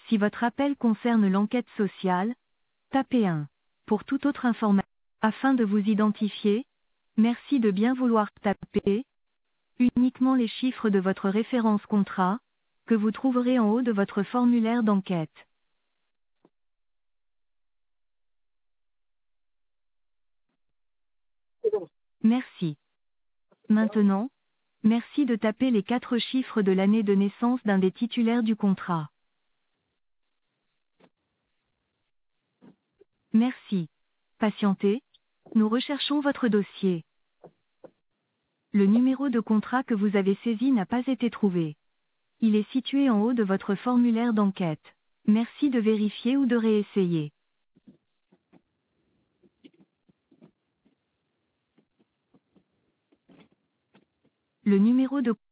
Si votre appel concerne l'enquête sociale, tapez 1. Pour toute autre information, afin de vous identifier, merci de bien vouloir taper uniquement les chiffres de votre référence contrat, que vous trouverez en haut de votre formulaire d'enquête. Merci. Maintenant, merci de taper les 4 chiffres de l'année de naissance d'un des titulaires du contrat. Merci. Patientez, nous recherchons votre dossier. Le numéro de contrat que vous avez saisi n'a pas été trouvé. Il est situé en haut de votre formulaire d'enquête. Merci de vérifier ou de réessayer. Le numéro de